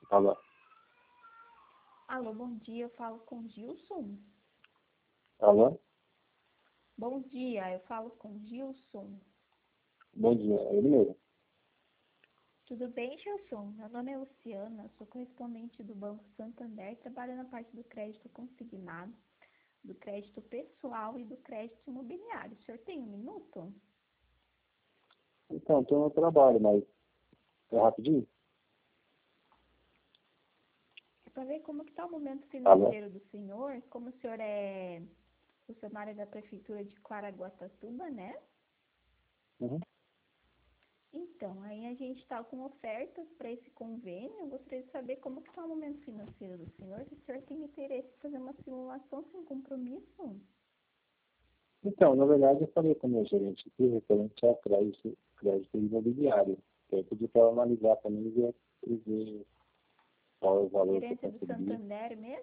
Alô? Alô, bom dia, eu falo com Gilson. Alô? Bom dia, eu falo com Gilson. Bom dia, é ele mesmo. Tudo bem, Gilson? Meu nome é Luciana, sou correspondente do Banco Santander, trabalho na parte do crédito consignado, do crédito pessoal e do crédito imobiliário. O senhor tem um minuto? Então, estou no trabalho, mas é rapidinho? É para ver como que está o momento Alô? financeiro do senhor, como o senhor é funcionário da Prefeitura de Caraguatatuba, né? Uhum. Então, aí a gente está com ofertas para esse convênio. Eu gostaria de saber como que está o momento financeiro do senhor, se o senhor tem interesse em fazer uma simulação sem compromisso. Então, na verdade, eu falei com o meu gerente aqui, referente a crédito imobiliário. Eu pedi para ela analisar também e ver qual é o valor que eu Gerente do conseguiria. Santander mesmo?